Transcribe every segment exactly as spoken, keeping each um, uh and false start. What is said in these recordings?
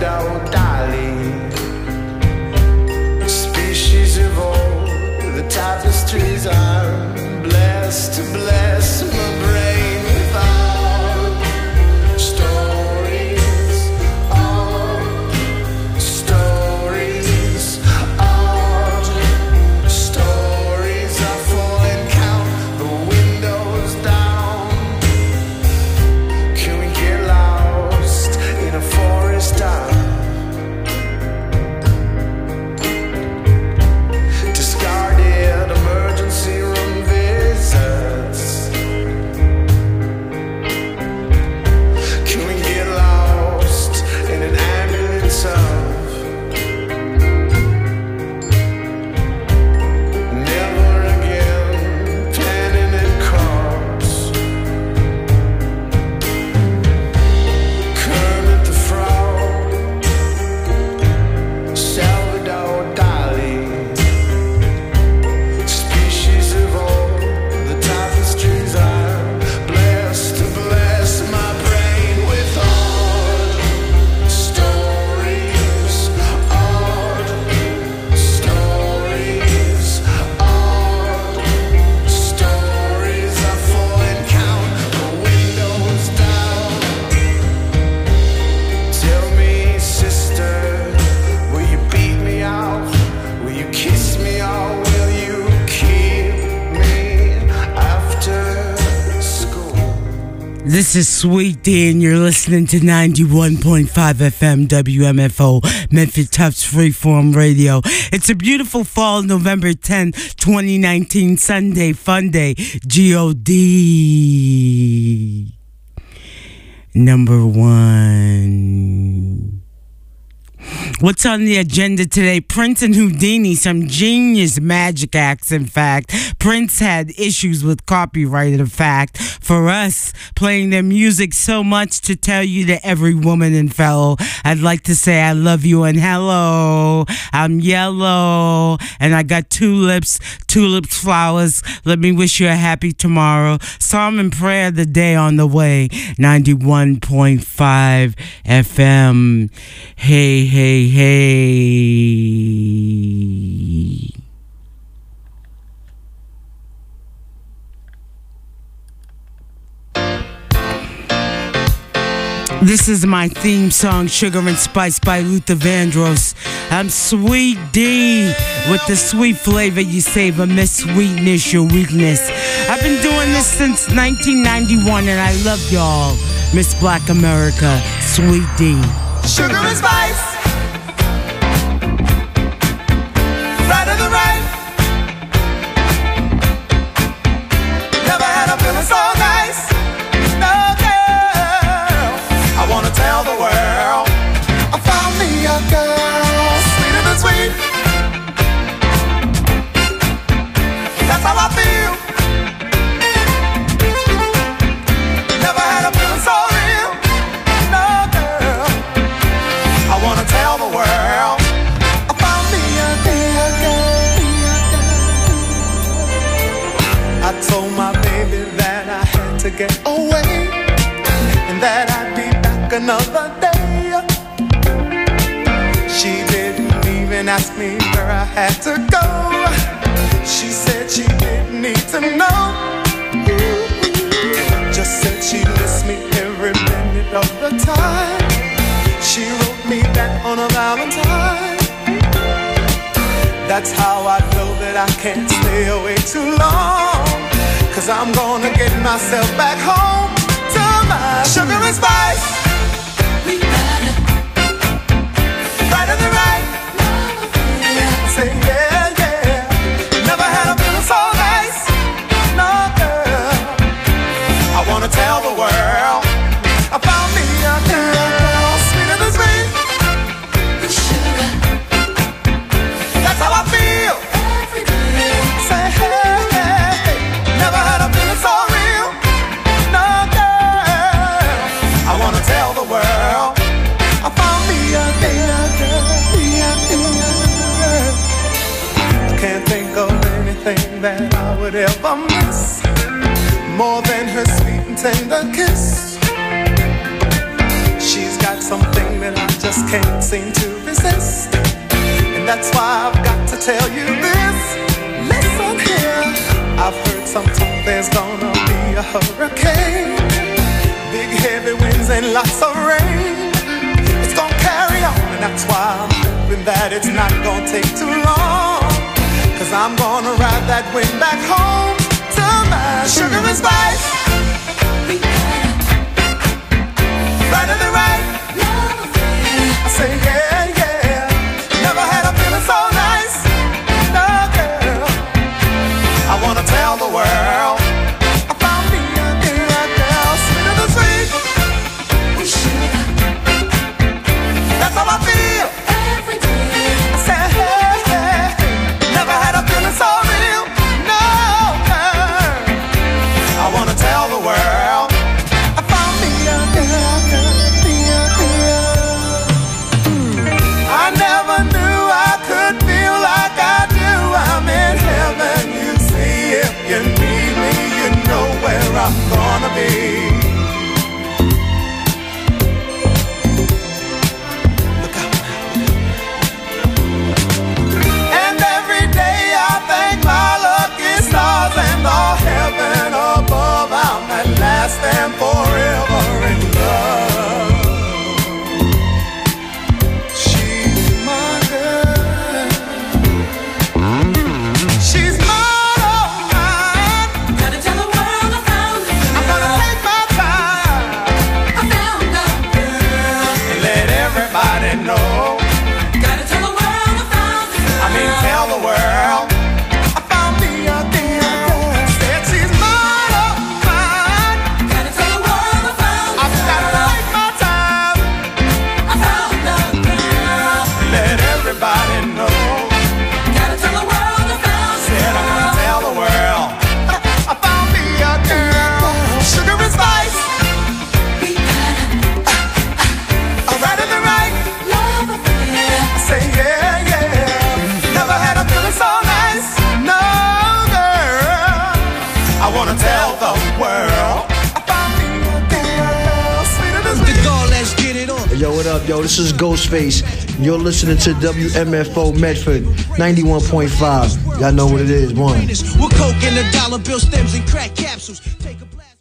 Salvador Dali. Species evolve, the tapestries I'm blessed to bless my brain with all stories, all stories, all stories. I fall and count the windows down. Can we get lost in a forest dark? Discarded emergency room visits. Can we get lost in an ambulance of never again planning and cross? Kermit the Frog, Salvador Dali. Species evolve, the tapestries I'm blessed to bless my brain with odd stories, odd stories, odd stories. I fall and count the windows down. Tell me, sister, will you beat me out? Will you kiss me or will you keep me after school? This is Sweet D, and you're listening to ninety-one point five F M W M F O, Memphis Tufts Freeform Radio. It's a beautiful fall, November tenth, twenty nineteen, Sunday, Fun Day, G O D. Number one. What's on the agenda today? Prince and Houdini, some genius magic acts, in fact. Prince had issues with copyright, in fact. For us, playing their music so much to tell you to every woman and fellow, I'd like to say I love you and hello. I'm yellow and I got tulips, tulips, flowers. Let me wish you a happy tomorrow. Psalm and prayer of the day on the way. ninety-one point five F M. Hey, hey, hey. This is my theme song, Sugar and Spice by Luther Vandross. I'm Sweet D with the sweet flavor you savor, Miss Sweetness, your weakness. I've been doing this since nineteen ninety-one and I love y'all. Miss Black America, Sweet D. Sugar and spice, right of the right. Never had a feeling so nice. No girl, I wanna tell the world I found me a girl sweeter than sweet. That's how I feel. Never had a feeling so real. No girl, I wanna tell the world I found me a girl. I told my baby that I had to get away and that I'd be back another day. She didn't even ask me where I had to go. She said she didn't need to know. Just said she missed me every minute of the time. She wrote me back on a Valentine. That's how I know that I can't stay away too long. Cause I'm gonna get myself back home to my sugar and spice. We got it. Right of the right. Say yeah, yeah. Never had a feeling so nice. No girl, I wanna tell the world I found me a girl sweeter than sweet. With sugar. That's how I feel. Every day. Say hey, hey, hey. Never had a feeling so real. No girl, I wanna tell the world I found me a girl. Can't think of anything that I would ever miss more than her sweet and tender kiss. She's got something that I just just can't seem to resist. And that's why I've got to tell you this. Listen here, I've heard some talk there's gonna be a hurricane, big heavy winds and lots of rain. It's gonna carry on, and that's why I'm hoping that it's not gonna take too long, cause I'm gonna ride that wind back home to my sugar and spice. Right to the right, I say yeah, yeah. Never had a feeling so nice, no girl. I wanna tell the world I found me a girl, sweeter than sweet. That's how I feel every day. I said hey, hey, never had a feeling so real, no girl. I wanna tell the world I found me a girl, girl, girl, girl. I never knew I could feel like I do. I'm in heaven, you see. If you need me, you know where I'm gonna be. Look out now. And every day I thank my lucky stars and the heaven above. I'm at last and forever in love. She's my girl. She's mine, oh mine. Gotta tell the world I found a girl. I'm gonna take my time I found a girl. and let everybody know. Gotta tell the world I found a girl. I mean, tell the world I found me a girl. Said she's mine, oh mine. Gotta tell the world I found a I've gotta girl. take my time I found a girl. and let everybody know. Gotta tell the world I found a Said I'm gonna girl. tell the world I found me a girl. Sugar and spice, We got a right and a right. a love affair. Say yeah, yeah. Never had a feeling so nice, no girl. I wanna tell the world I found me a girl, sweeter than The sweet. God, let's get it on. Hey, yo, what up, yo? This is Ghostface. You're listening to W M F O Medford ninety-one point five. Y'all know what it is, one. With coke and the dollar bill stems and crack capsules. Take a blast.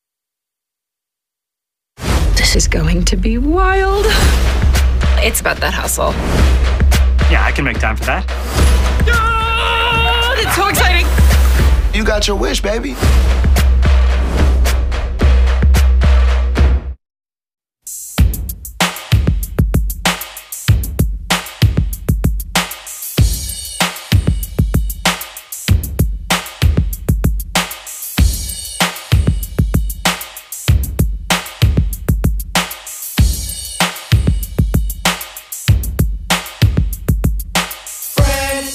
This is going to be wild. It's about that hustle. Yeah, I can make time for that. Ah, it's so exciting. You got your wish, baby. Friends,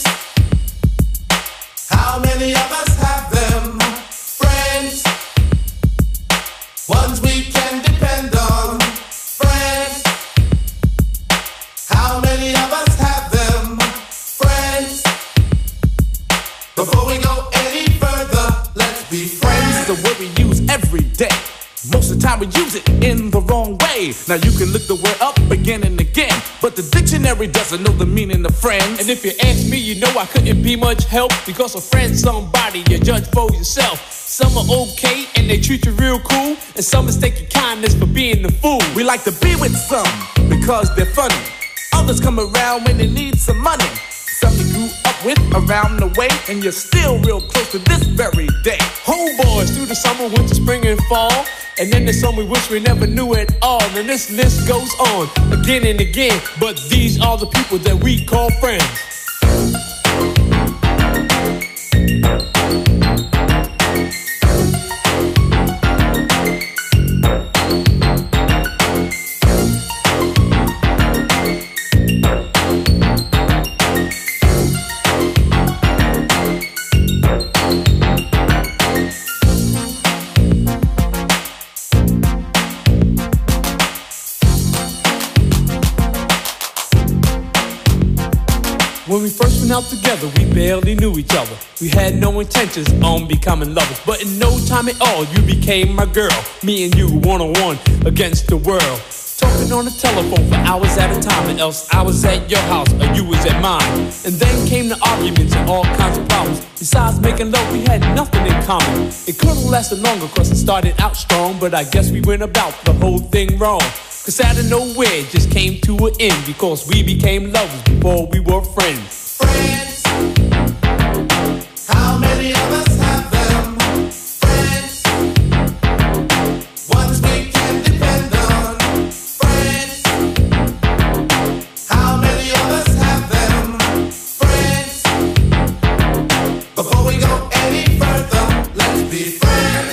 how many of us have them? Friends, ones we can depend on. Friends, how many of us have them? Friends, before we go any further, let's be friends. Is a word we use every day. Most of the time we use it in the wrong way. Now you can look the word up again and again, but the dictionary doesn't know the meaning of friends. And if you ask me, you know I couldn't be much help, because a friend's somebody you judge for yourself. Some are okay and they treat you real cool, and some mistake your kindness for being the fool. We like to be with some because they're funny. Others come around when they need some money. Some you grew up with around the way, and you're still real close to this very day. Homeboys through the summer, winter, spring, and fall. And then there's some we wish we never knew at all. And this list goes on again and again. But these are the people that we call friends. When we first went out together, we barely knew each other. We had no intentions on becoming lovers, but in no time at all, you became my girl. Me and you one-on-one against the world. Talk talking on the telephone for hours at a time, or else I was at your house or you was at mine. And then came the arguments and all kinds of problems. Besides making love, we had nothing in common. It could've lasted longer cause it started out strong, but I guess we went about the whole thing wrong. Cause out of nowhere it just came to an end, because we became lovers before we were friends. Friends, how many of us have them? Friends, ones we can depend on. Friends, how many of us have them? Friends, before we go any further, let's be friends.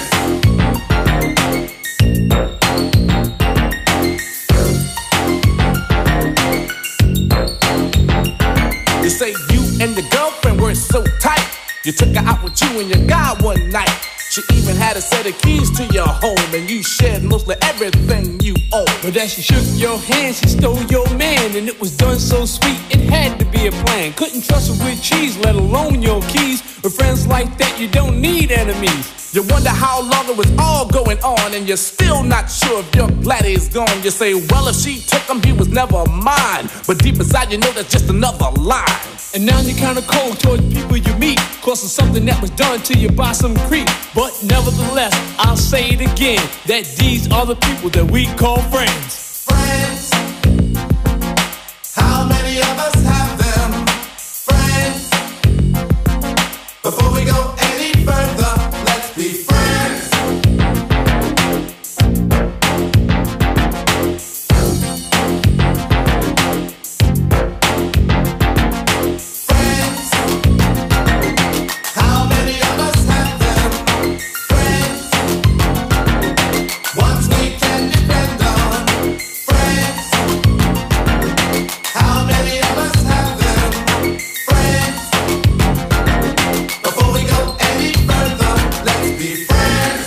You say you and the girlfriend were so tight. You took her out with you and your guy one night. She even had a set of keys to your home, and you shared mostly everything you own. But as she shook your hand, she stole your man, and it was done so sweet, it had to be a plan. Couldn't trust her with cheese, let alone your keys. With friends like that, you don't need enemies. You wonder how long it was all going on, and you're still not sure if your laddie is gone. You say, well, if she took him, he was never mine. But deep inside, you know that's just another lie. And now you're kinda cold towards people you meet, cause of something that was done to you by some creep. But nevertheless, I'll say it again, that these are the people that we call friends. Friends, how many of us have them? Friends, before we go any further, let's be friends. Friends, how many of us have them? Friends, ones we can depend on. Friends, how many of us have them? Friends, before we go any further, let's be friends.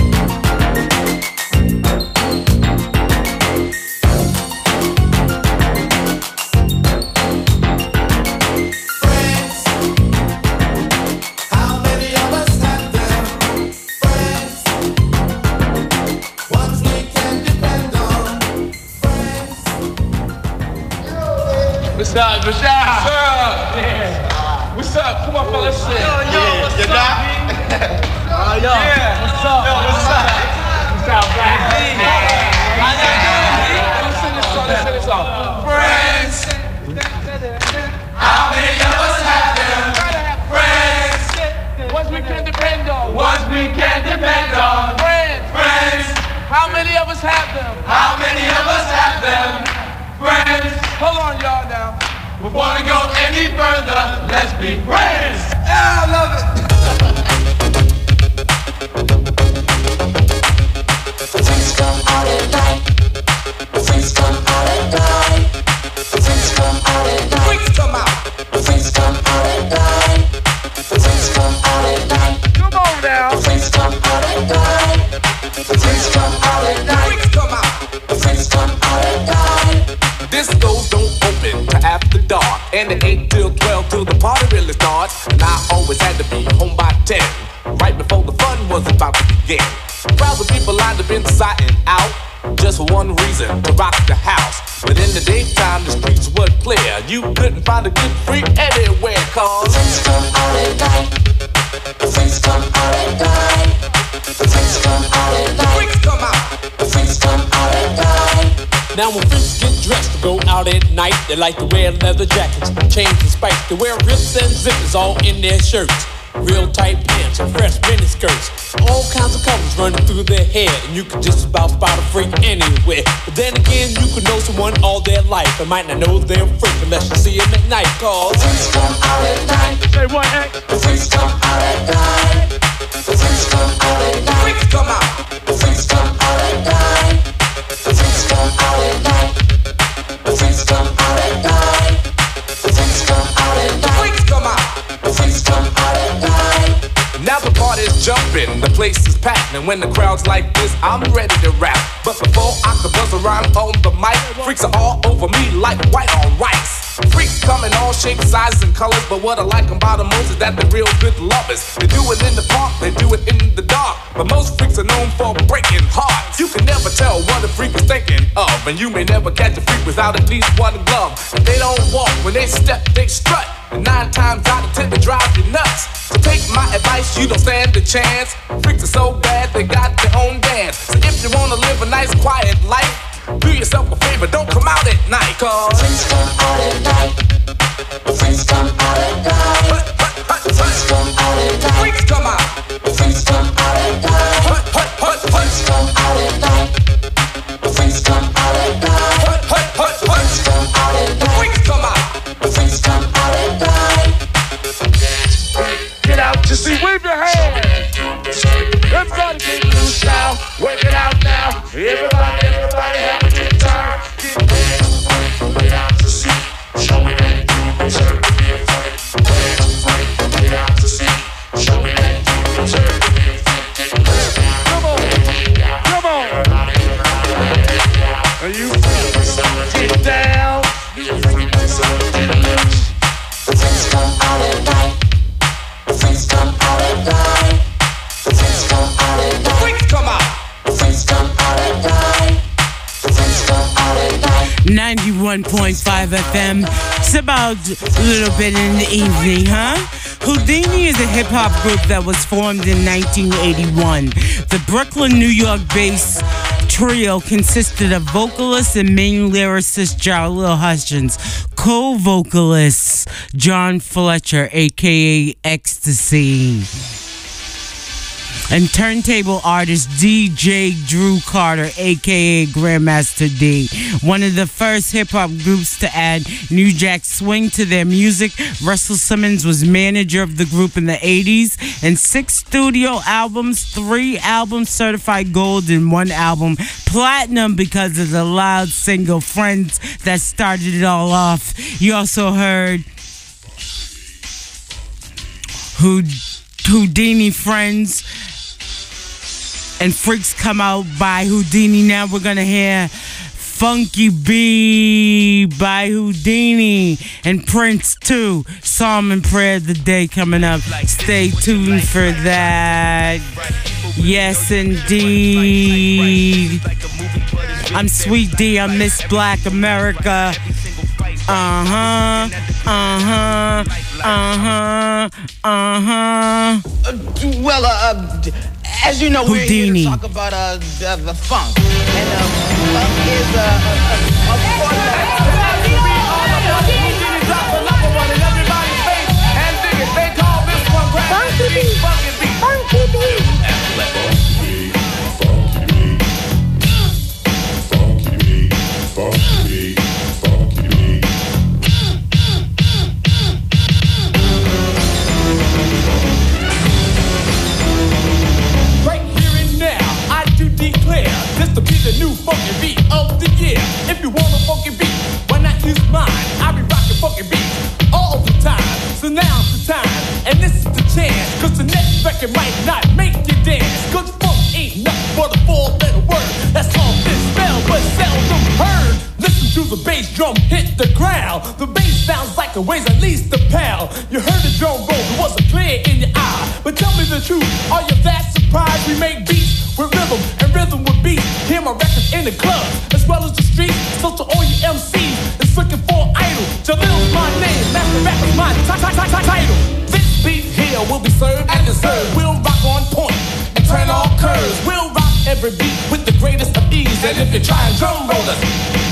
Friends, how many of us have them? Friends, ones we can depend on. Friends. What's up, what's up? What's up? Yeah. What's up? Come on, fellas. Yo, yo, what's up, Oh, yo. Yeah. What's up? Yo, what's up? What's up, Black D? How y'all doing, Let's sing this song, let's sing this song. Friends, how many of us have them? Friends, Ones we can depend on. ones we can depend on. Friends. Friends, How many of us have them? how many of us have them? Friends, Hold on, y'all, now. before we go any further, let's be friends. Yeah, I love it. Friends come out at night. Friends come out at night. Friends come out at night. Freaks come out. Friends come out at night. Friends come out at night. Come on now. Friends come out at night. Friends come out at night. Freaks come out. Friends come out at night. Discos don't open till after dark, and it ain't till twelve till the party really starts. And I always had to be home by ten, right before the fun was about to begin. Crowds of people lined up inside and out, just for one reason, to rock the house. But in the daytime, the streets were clear. You couldn't find a good freak anywhere, cause Friends come out at night. Friends come out at night. Friends come out at night. freaks come out. Friends come out at night. Now when freaks get dressed to go out at night, they like to wear leather jackets, chains and spikes. They wear rips and zippers all in their shirts. Real tight pants and fresh mini skirts. All kinds of colors running through their hair, and you can just about spot a freak anywhere. But then again, you could know someone all their life and might not know they're a freak unless you see them at night. Cause Friends come out at night. say what, X? Friends come out at night. Friends come out at night. Freaks come out. Friends come out at night. Friends come out at night. Friends come out at night. Friends come out at night. Freaks come out. Friends come out at night. Now the party's jumping, the place is packed, and when the crowd's like this, I'm ready to rap. But before I can buzz around on the mic, freaks are all over me like white on rice. Freaks come in all shapes, sizes, and colors, but what I like about them most is that they're real good lovers. They do it in the park, they do it in the dark, but most freaks are known for breaking hearts. You can never tell what a freak is thinking of, and you may never catch a freak without at least one glove. If they don't walk, when they step, they strut, and nine times out of ten they drive you nuts. So take my advice, you don't stand a chance. Freaks are so bad, they got their own dance. So if you wanna live a nice, quiet life, do yourself a favor, don't come out at night, cause Freaks come out at night. Freaks come out at night. Freaks come out at night. freaks come out. Freaks come out at night. Freaks come out at night. Freaks come out at night. Freaks come out at night. Freaks come out. Freaks come out at night. Get out, you see, wave your hands. Everybody get loose now, work it out now. Everybody, everybody have a good time. Get out to see, show me that you deserve to be afraid. Get out to see, show me that you deserve to be afraid. Come on, come on. Are you freaks? Get down. You freaks, get loose. The freaks come out at night. The freaks come out at night. The freaks come out at night. Freaks come out. The freaks come out at night. The freaks come out at night. ninety-one point five F M. It's about a little bit in the evening, huh? Houdini is a hip-hop group that was formed in nineteen eighty-one. The Brooklyn, New York-based trio consisted of vocalist and main lyricist Jaleel Hutchins, co-vocalist John Fletcher, aka Ecstasy, and turntable artist D J Drew Carter, aka Grandmaster D. One of the first hip-hop groups to add New Jack Swing to their music, Russell Simmons was manager of the group in the eighties, and six studio albums, three albums certified gold, and one album platinum because of the loud single Friends that started it all off. You also heard Houdini Friends and Freaks Come Out by Houdini. Now we're gonna hear Funky B by Houdini and Prince too. Psalm and Prayer of the Day coming up. Stay tuned for that. Yes, indeed. I'm Sweet D. I'm Miss Black America. Uh-huh. Uh-huh. Uh-huh. Uh-huh. Uh, well, uh, uh, as you know, we're here Houdini. to talk about uh, the, the funk. And uh, funk is uh, a, a form Funky beat. Funky beat. To be the new funky beat of the year. If you want a funky beat, why not use mine? I be rocking funky beats all the time. So now's the time, and this is the chance. Cause the next record might not make you dance. Cause funk ain't nothing but a four-letter word that's often spelled but seldom heard. Listen to the bass drum hit the ground. The bass sounds like it weighs at least a pound. You heard the drum roll, it wasn't clear in your eye. But tell me the truth, are you that surprised we make beats with rhythm and rhythm with beats? Hear my records in the club as well as the streets. So to all you M Cs that's looking for an idol, Jaleel's my name, Master Rapper's my title. This beat here will be served and deserved. We'll rock on point and turn all curves. We'll rock every beat with the greatest of ease. And if you try and drum roll us,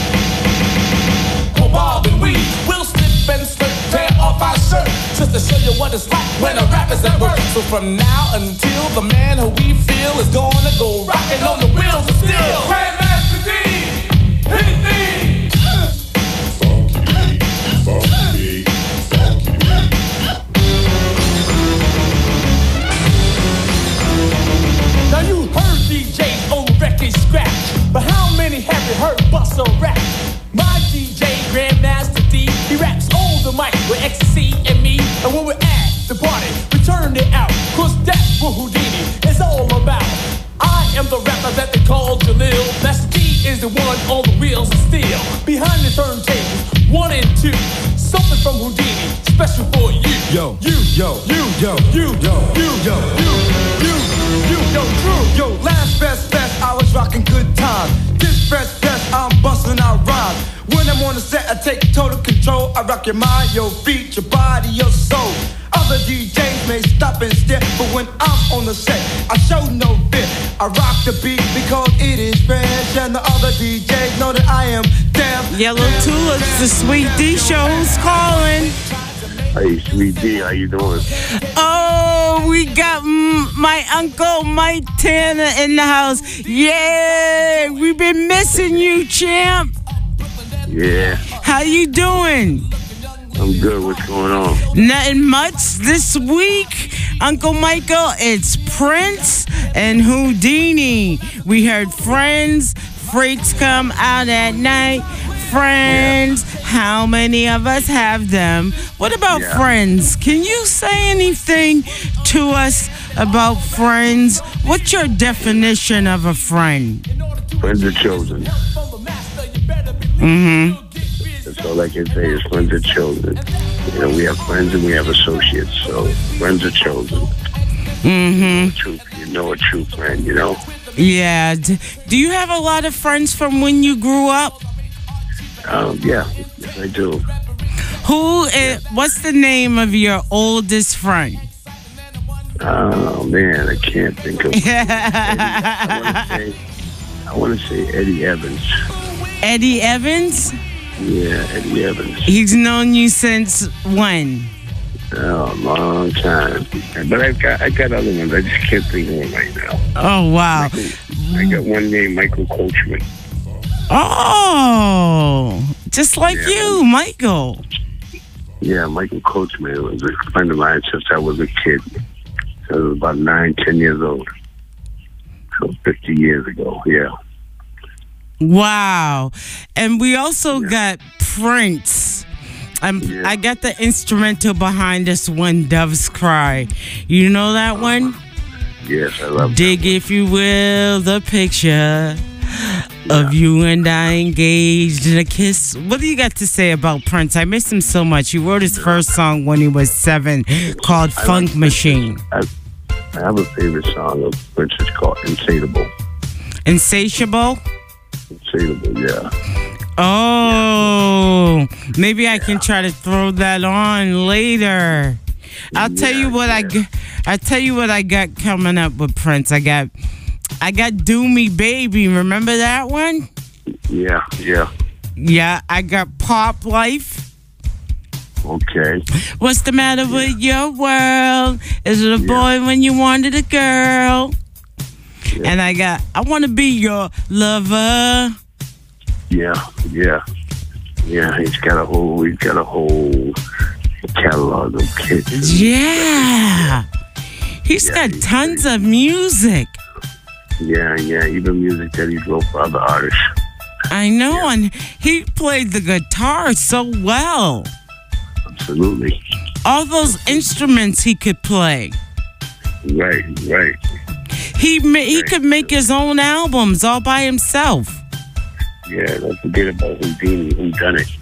we'll bob and weave. We'll slip and slip, tear off our shirt, just to show you what it's like when a rapper's at work. So from now until the man who we feel is gonna go rocking on the wheels of steel. Grandmaster D, hit it. Funky beat, funky beat, funky beat. Now you heard D J's old record scratch, but how many have you heard bust a rap? My D J, Grandmaster D, he raps on the mic with Ecstasy and me. And when we're at the party, we turn it out, cause that's what Houdini is all about. I am the rapper that they call Jaleel. Master D is the one on the wheels of steel. Behind the turntables, one and two, from Houdini, special for you. Yo, you, yo, you, yo, you, yo, you, yo, you, you, you, yo, Drew. Yo, last best fest, I was rocking good time. This best fest, I'm busting out rhymes. When I'm on the set, I take total control. I rock your mind, your feet, your body, your soul. Other D Js may stop and stare, but when I'm on the set, I show no fear. I rock the beat because it is fresh, and the other D Js know that I am damn. Yellow Tulips, the Sweet D show. Who's calling? Hey, Sweet D, how you doing? Oh, we got mm, my uncle Mike Tanner in the house. Yeah, we've been missing you, champ. Yeah. How you doing? I'm good. What's going on? Nothing much this week, Uncle Michael. It's Prince and Houdini. We heard Friends, Freaks Come Out at Night. Friends, yeah. How many of us have them? What about yeah. Friends? Can you say anything to us about Friends? What's your definition of a friend? Friends are chosen. Mm-hmm. That's all I can say is friends are chosen. You know, we have friends and we have associates, so friends are chosen. Mm-hmm. True, you know a true friend, you know? Yeah. Do you have a lot of friends from when you grew up? Um, yeah, yes, I do. Who is, what's the name of your oldest friend? Oh, man, I can't think of it. I want to say Eddie Evans. Eddie Evans? Yeah, Eddie Evans. He's known you since when? Oh, a long time. But I've got I got other ones. I just can't think of one right now. Oh, wow. Michael, I got one named Michael Coachman. Oh, just like yeah. you, Michael. Yeah, Michael Coachman was a friend of mine since I was a kid. So I was about nine, ten years old. So fifty years ago, yeah. Wow. And we also yeah. got Prince. Um, yeah. I got the instrumental behind us, When Doves Cry. You know that one? Yes, I love Dig, that one. if you will, the picture yeah. of you and I engaged in a kiss. What do you got to say about Prince? I miss him so much. He wrote his first song when he was seven called I Funk like Machine. I, I have a favorite song of Prince. It's called Insatiable. Insatiable? Insatiable, yeah. Oh, maybe I can try to throw that on later. I'll tell yeah, you what yeah. I got. I'll tell you what I got coming up with Prince. I got, I got Do Me Baby. Remember that one? Yeah, yeah. Yeah, I got Pop Life. Okay. What's the matter yeah. with your world? Is it a boy yeah. when you wanted a girl? Yeah. And I got I Want to Be Your Lover. Yeah, yeah, yeah. He's got a whole, he's got a whole catalog of kids. Yeah, he's yeah, got he's tons great. of music. Yeah, yeah. Even music that he wrote for other artists. I know, yeah. and he played the guitar so well. Absolutely. All those instruments he could play. Right, right. He ma- he right. could make his own albums all by himself. Yeah, don't forget about Houdini, who done it.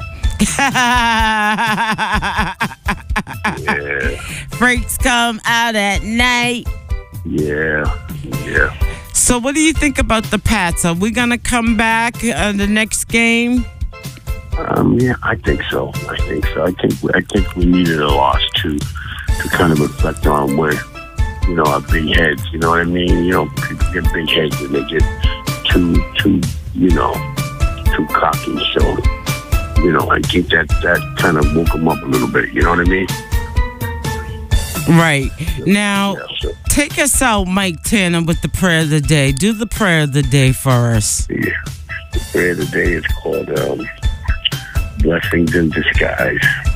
yeah. Freaks Come Out at Night. Yeah, yeah. So what do you think about the Pats? Are we going to come back uh, the next game? Um, yeah, I think so. I think so. I think I think we needed a loss to to kind of reflect on where, you know, our big heads. You know what I mean? You know, people get big heads and they get too too, you know, too cocky. So, you know, I think that that kind of woke them up a little bit. You know what I mean? Right. Now, yeah, so. Take us out, Mike Tanner, with the prayer of the day. Do the prayer of the day for us. Yeah. The prayer of the day is called um, Blessings in Disguise.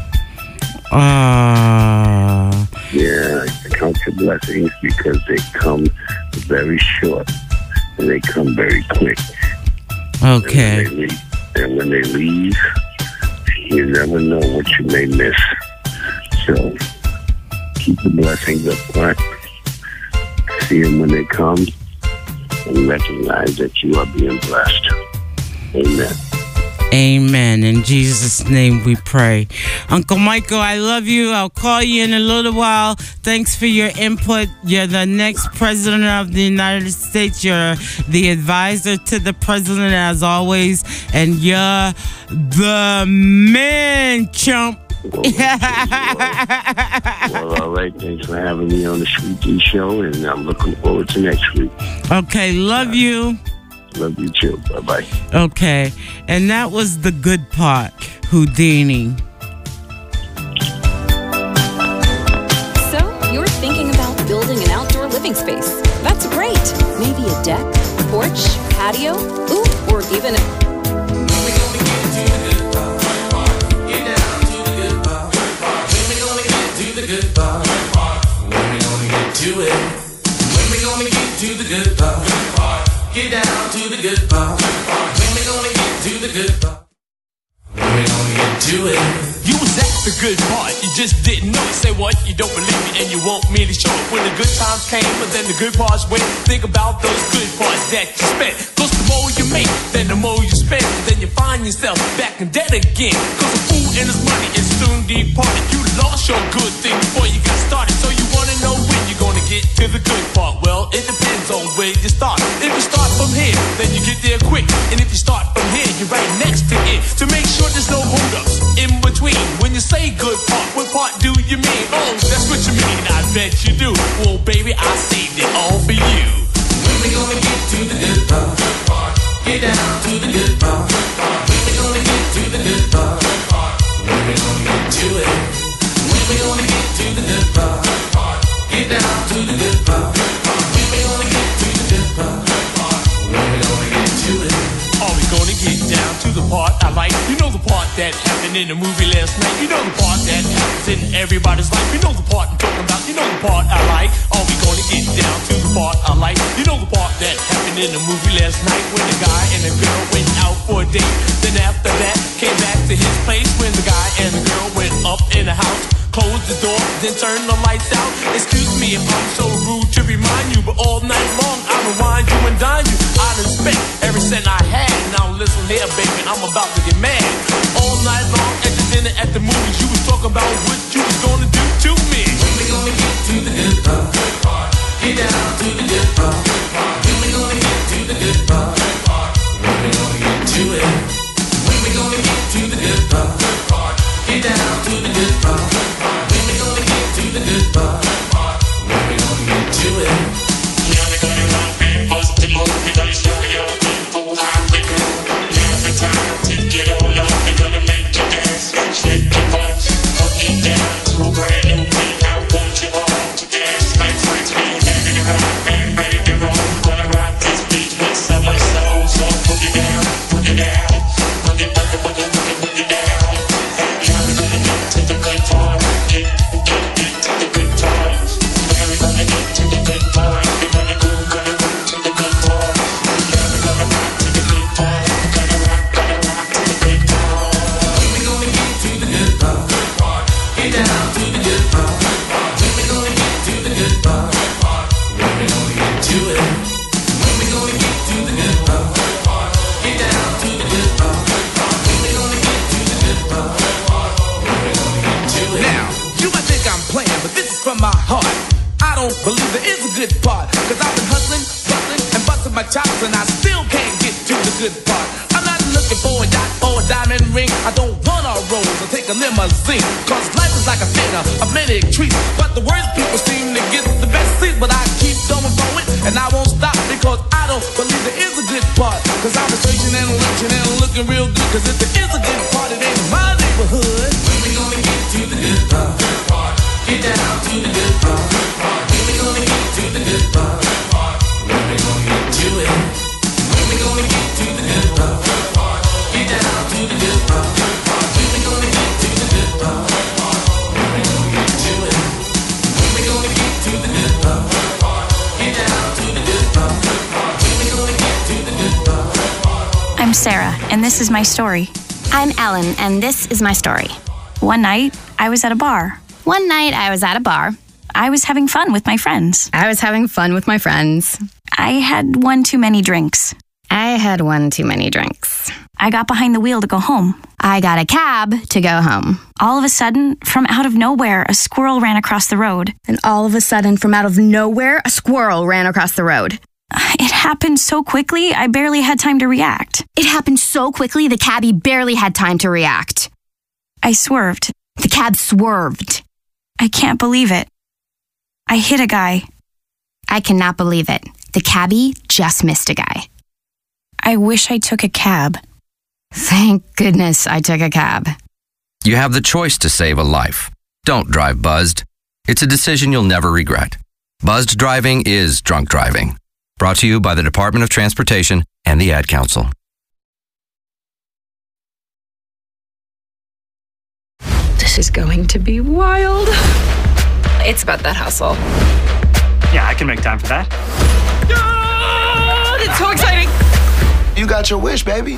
Ah. Uh, yeah, I count your blessings because they come very short and they come very quick. Okay. And when they leave, and when they leave you never know what you may miss. So keep the blessings up front. See them when they come and recognize that you are being blessed. Amen. Amen. In Jesus' name we pray. Uncle Michael, I love you. I'll call you in a little while. Thanks for your input. You're the next president of the United States. You're the advisor to the president, as always. And you're the man, chump. Well, well, all right. Thanks for having me on the Sweet D Show, and I'm looking forward to next week. Okay, love you. Love you too. Bye-bye. Okay, and that was the good part, Houdini. So, you're thinking about building an outdoor living space. That's great. Maybe a deck, porch, patio, ooh, or even a... To it. When we gonna get to the good part? Get down to the good part. When we gonna get to the good part? When we gonna get to it? You was at the good part, you just didn't know it. Say what? You don't believe me and you want me to show it. When the good times came, but then the good parts went. Think about those good parts that you spent. Cause the more you make, then the more you spend. Then you find yourself back in debt again. Cause the fool and his money is soon departed. You lost your good thing before you got started. So you wanna know when you're gonna get to the good part? Well, it depends on where you start. If you start from here, then you get there quick. And if you start from here, you're right next to it. To make sure there's no hold-ups in between. When you say good part, what part do you mean? Oh, that's what you mean, I bet you do. Well, baby, I saved it all for you. When we gonna get to the good part? Get down to the good part. When we gonna get to the good part? When we gonna get to it? When we gonna get to the good part? Get down to the good part. When we gonna get to the good part? When we gonna get to it? Are we gonna get down to the part I like? You know the part that happened in the movie last night. You know the part that happens in everybody's life. You know the part I'm talking about. You know the part I like. Are we gonna get down to the part I like? You know the part that happened in the movie last night when the guy and the girl went out for a date. Then after that came back to his place when the guy and the girl went up in the house. Close the door, then turn the lights out. Excuse me if I'm so rude to remind you, but all night long I'll rewind you and dine you. I done spent every cent I had. Now listen here, baby, I'm about to get mad. All night long at the dinner at the movies, you was talking about what you was gonna do to me. When we gonna get to the good part? Get down to the good part. When we gonna get to the good part? When we gonna get to it? When we gonna get to the good part? Get down to the good part. When we gonna get to the good part? When we gonna get to it? Yeah, we gonna rock and bust the move. We gonna show your people how we do. Now's the time to get on up. We're gonna make you dance, shake your butt, put it down to a brand new beat. I want you all to dance like French me. Ready to rock and ready to roll. Gonna rock this beat with so much soul. So put it down, put it down, put it, put it, put it, put it, put it down. Now we're gonna get to the good part. Get, get, get to the good part. Now we're gonna get to the good part. We're gonna go, gonna go to the good part. Now we're gonna rock to the good part. Gonna rock, gonna rock to the good part. When we gonna get to the good part? Get down to the good part. When we gonna get to the good part? When we gonna get to it? When we gonna get to the good part? Get down to the good part. When we gonna get to the good part? When we gonna get to it? Now, you might think I'm playing, but this is from my heart. I don't believe there is a good part, cause I've been hustling, bustling, and busting my chops, and I still can't get to the good part. I'm not looking for a yacht or a diamond ring. I don't want a Rolls or take a limousine, cause life is like a dinner of many treats. But the worst people seem to get the best seats. But I keep going forward, and I won't stop, because I don't believe there is a good part. Cause I've been searching and looking and looking real good, cause if there is a good part, it ain't my neighborhood. When we gonna get to the good part? Get down to the good part. When we gonna get to the good part? When we gonna get to it? When we gonna get to the good part? Get down to the good part. When we gonna get to the good part? When we gonna get to it? When we gonna get to the good part? Get down to the good part. When we gonna get to the good part? I'm Sarah, and this is my story. I'm Ellen, and this is my story. One night, I was at a bar. One night, I was at a bar. I was having fun with my friends. I was having fun with my friends. I had one too many drinks. I had one too many drinks. I got behind the wheel to go home. I got a cab to go home. All of a sudden, from out of nowhere, a squirrel ran across the road. And all of a sudden, from out of nowhere, a squirrel ran across the road. It happened so quickly, I barely had time to react. It happened so quickly, the cabbie barely had time to react. I swerved. The cab swerved. I can't believe it. I hit a guy. I cannot believe it. The cabbie just missed a guy. I wish I took a cab. Thank goodness I took a cab. You have the choice to save a life. Don't drive buzzed. It's a decision you'll never regret. Buzzed driving is drunk driving. Brought to you by the Department of Transportation and the Ad Council. This is going to be wild. It's about that hustle. Yeah, I can make time for that. Oh, it's so exciting. You got your wish, baby.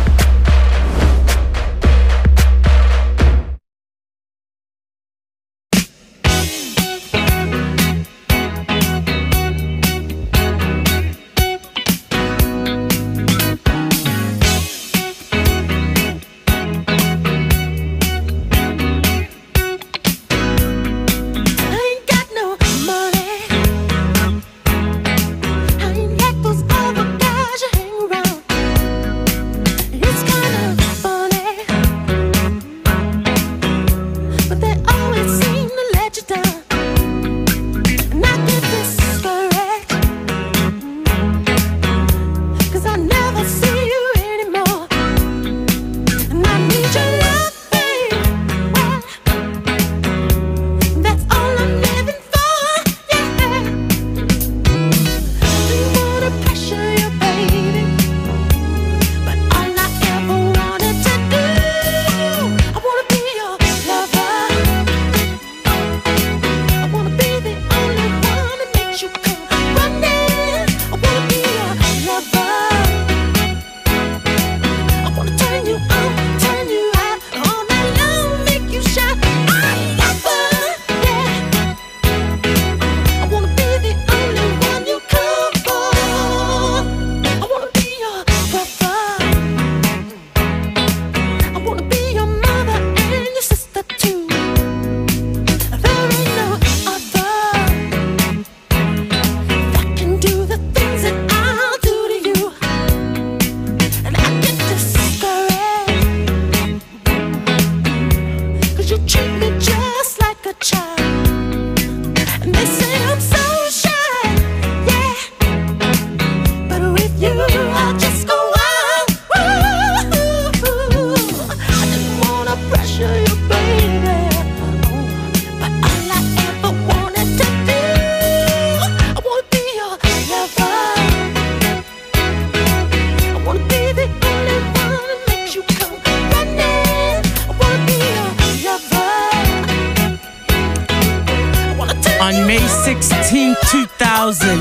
On May sixteenth, two thousand,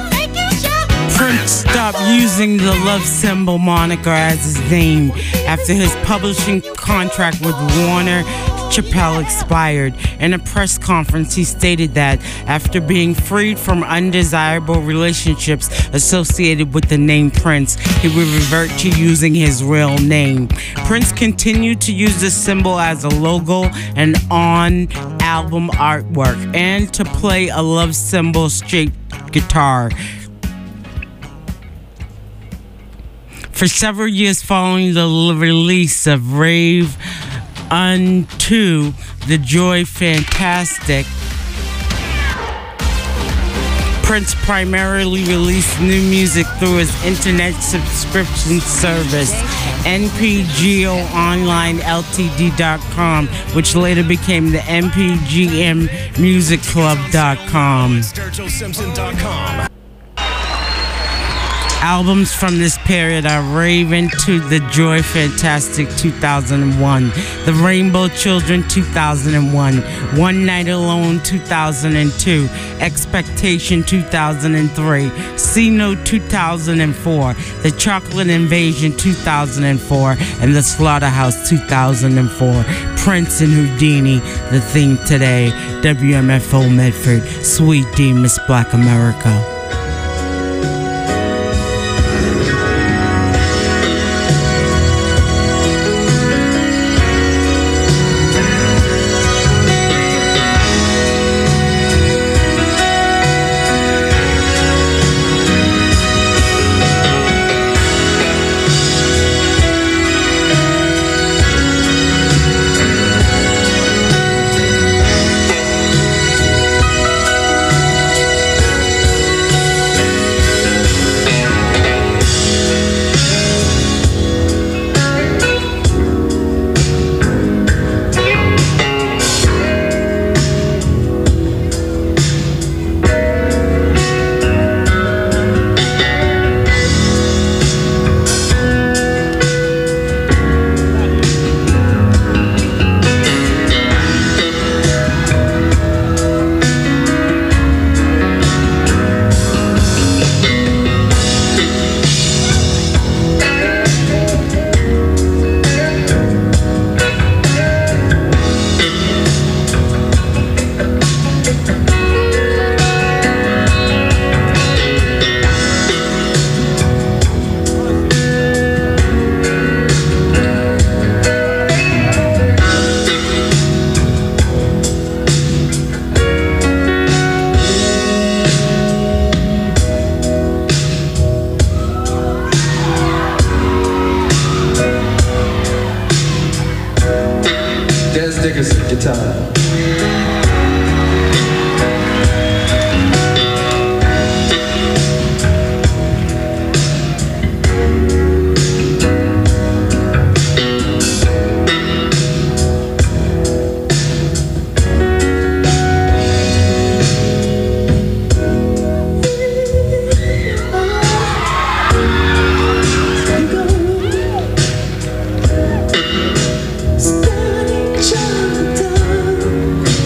Prince stopped using the love symbol moniker as his name after his publishing contract with Warner Chappell expired. In a press conference, he stated that after being freed from undesirable relationships associated with the name Prince, he would revert to using his real name. Prince continued to use the symbol as a logo and on album artwork, and to play a love symbol shaped guitar. For several years following the release of Rave Unto the Joy Fantastic, Prince primarily released new music through his internet subscription service, N P G O Online L T D dot com, which later became the N P G M Music Club dot com. Albums from this period are Rave Into the Joy Fantastic two thousand one, The Rainbow Children two thousand one, One Night Alone two thousand two, Expectation two thousand three, C-Note two thousand four, The Chocolate Invasion two thousand four, and The Slaughterhouse two thousand four. Prince and Houdini, the theme today. W M F O Medford, Sweet D, Miss Black America. Dickerson, guitar. Study Jonathan.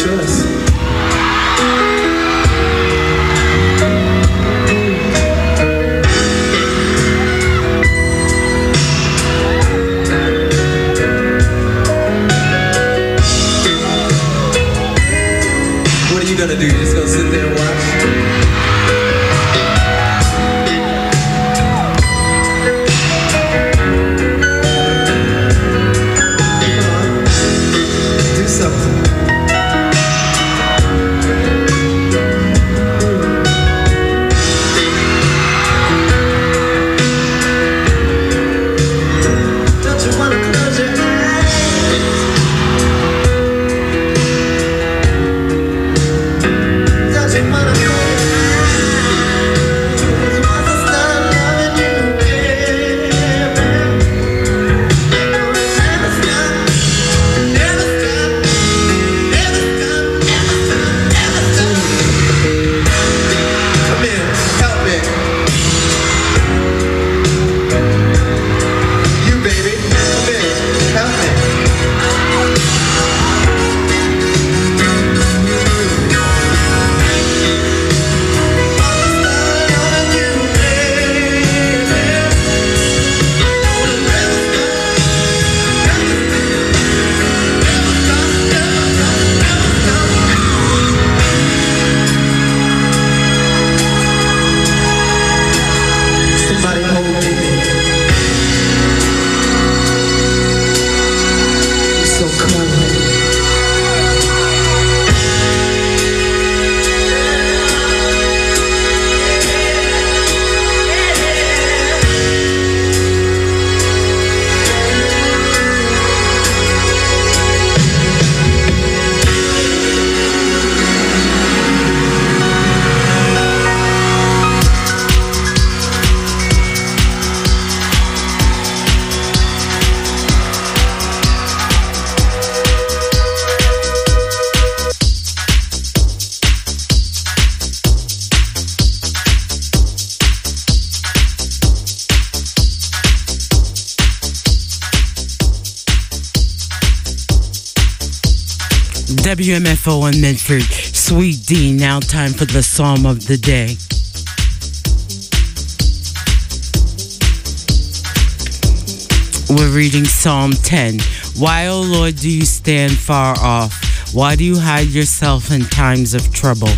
choice. What are you gonna do? You're just gonna sit there and watch? W M F O in Medford, Sweet D. Now time for the Psalm of the Day. We're reading Psalm ten. Why, O Lord, do you stand far off? Why do you hide yourself in times of trouble?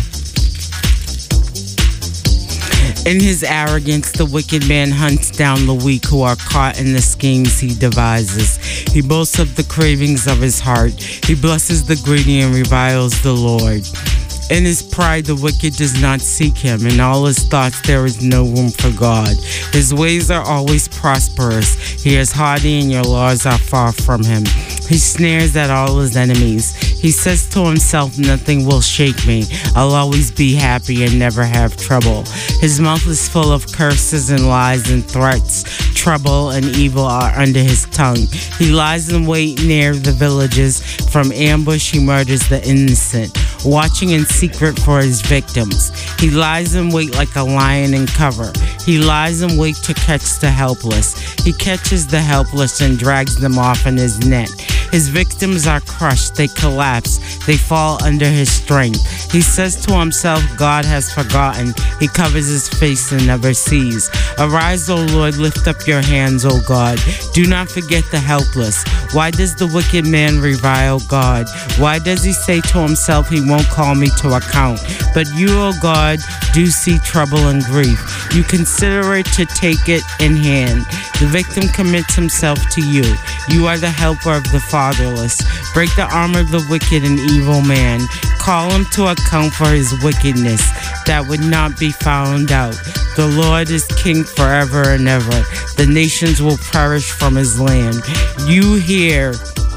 In his arrogance, the wicked man hunts down the weak who are caught in the schemes he devises. He boasts of the cravings of his heart. He blesses the greedy and reviles the Lord. In his pride, the wicked does not seek him. In all his thoughts, there is no room for God. His ways are always prosperous. He is haughty, and your laws are far from him. He snares at all his enemies. He says to himself, nothing will shake me. I'll always be happy and never have trouble. His mouth is full of curses and lies and threats. Trouble and evil are under his tongue. He lies in wait near the villages. From ambush, he murders the innocent, watching in secret for his victims. He lies in wait like a lion in cover. He lies in wait to catch the helpless. He catches the helpless and drags them off in his net. His victims are crushed, they collapse, they fall under his strength. He says to himself, God has forgotten. He covers his face and never sees. Arise, O Lord, lift up your hands, O God. Do not forget the helpless. Why does the wicked man revile God? Why does he say to himself, he won't call me to account? But you, O God, do see trouble and grief. You consider it to take it in hand. The victim commits himself to you. You are the helper of the fatherless. Break the arm of the wicked and evil man. Call him to account for his wickedness, that would not be found out. The Lord is king forever and ever. The nations will perish from his land. You hear,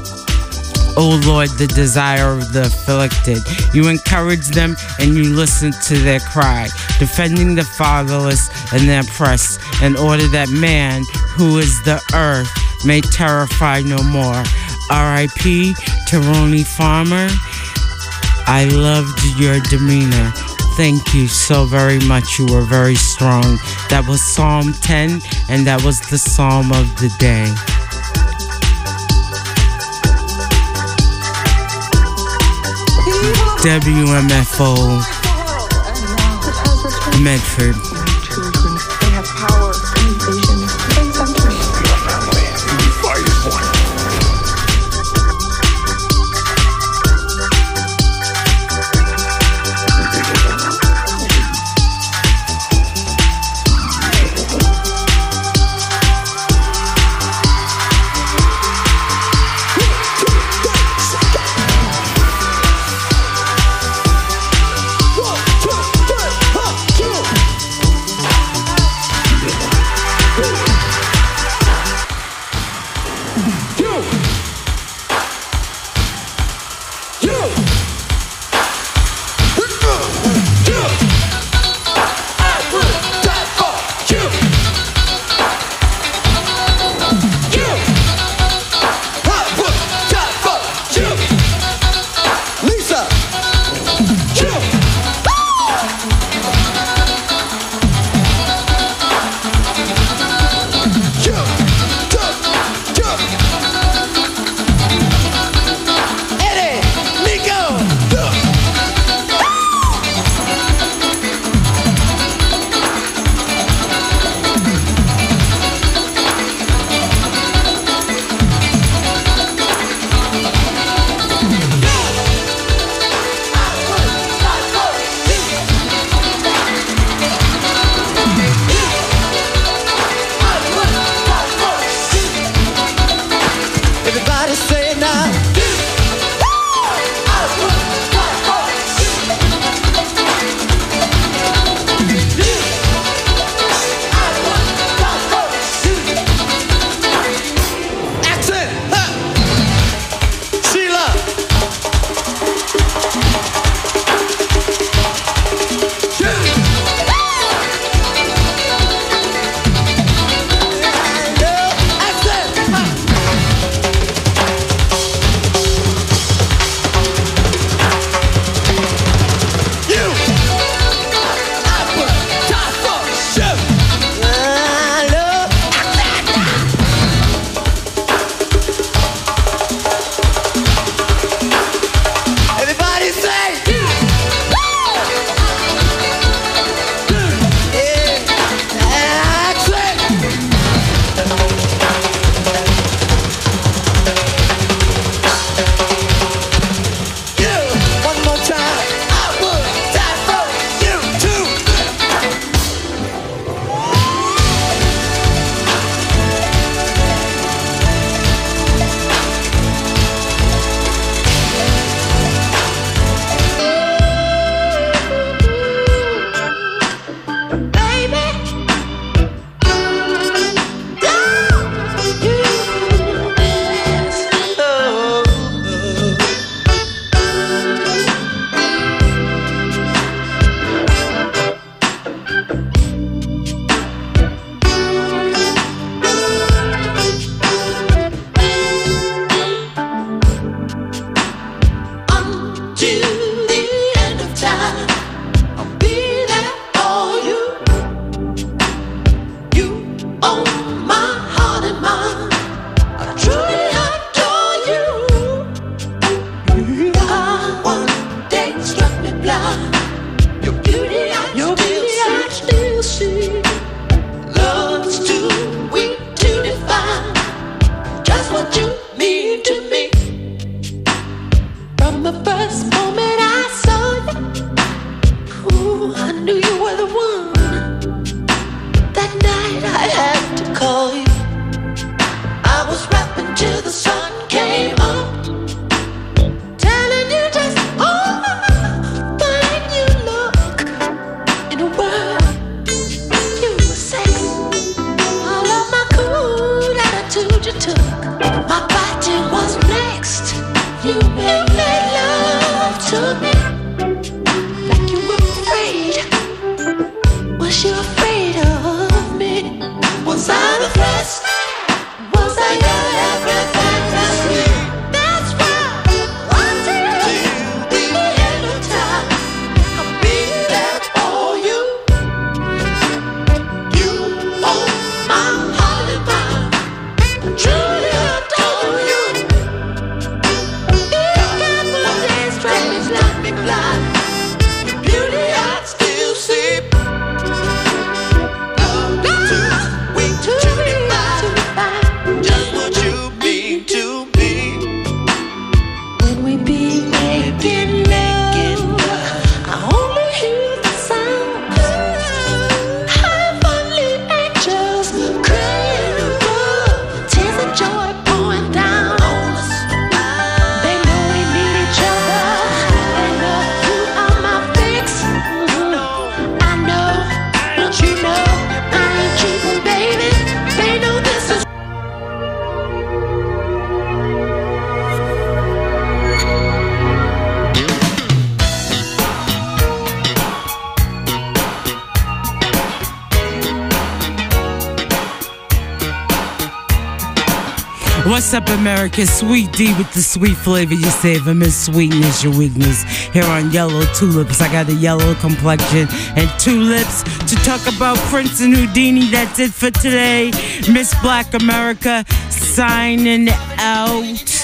O Lord, the desire of the afflicted. You encourage them and you listen to their cry, defending the fatherless and the oppressed, in order that man, who is the earth, may terrify no more. R I P to Ronnie Farmer. I loved your demeanor. Thank you so very much. You were very strong. That was Psalm ten, and that was the Psalm of the day. People W M F O Medford. They have power, innovation, and something. Your family, you fight one. Telling you just, oh, thank What's up, America? Sweet D with the sweet flavor you savor. Miss Sweetness, your weakness. Here on Yellow Tulips. I got a yellow complexion and two lips to talk about Prince and Houdini. That's it for today. Miss Black America signing out.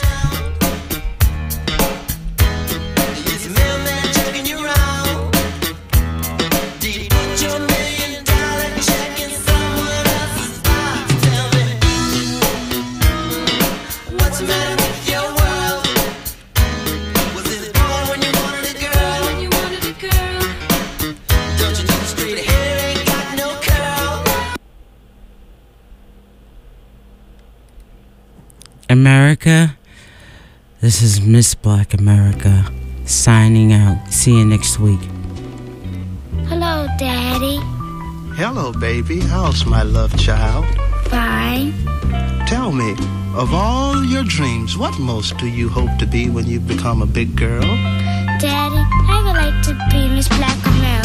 America, this is Miss Black America signing out. See you next week. Hello, Daddy. Hello, baby. How's my love child? Fine. Tell me, of all your dreams, what most do you hope to be when you become a big girl? Daddy, I would like to be Miss Black America.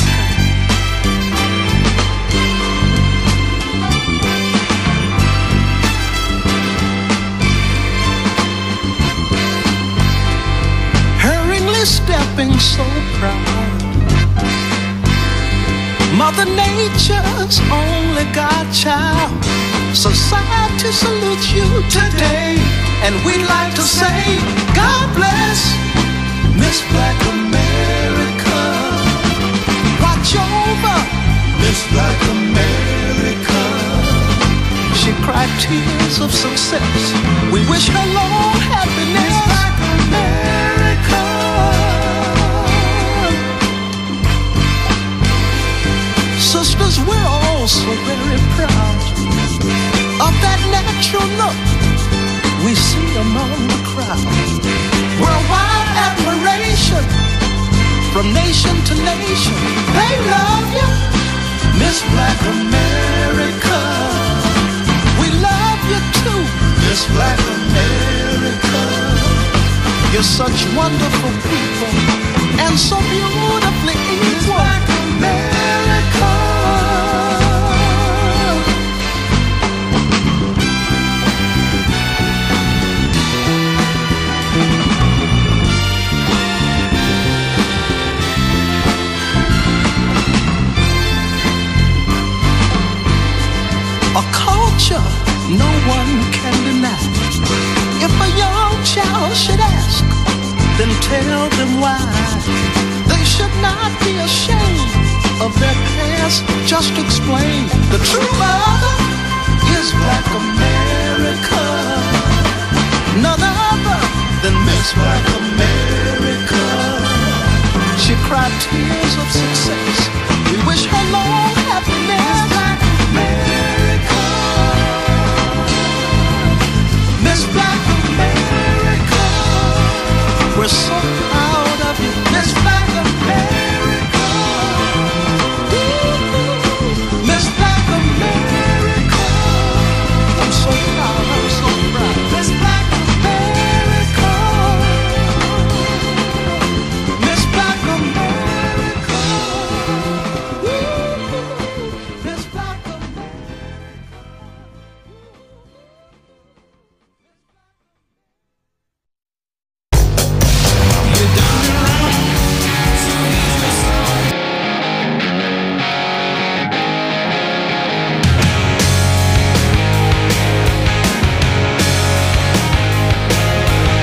Stepping so proud, Mother Nature's only godchild. Society salutes you today, and we'd like to say, God bless Miss Black America. Watch over Miss Black America. She cried tears of success. We wish her long happiness. Miss Black America. Sisters, we're all so very proud of that natural look we see among the crowd. Worldwide admiration from nation to nation. They love you, Miss Black America. We love you too, Miss Black America. You're such wonderful people and so beautifully equal. Black America. A culture no one can deny. If a young child should ask, then tell them why. They should not be ashamed of their past. Just explain the true mother is Black America. None other than Miss Black America. She cried tears of success. We wish her long happiness. Black America. Miss Black America. We're so proud.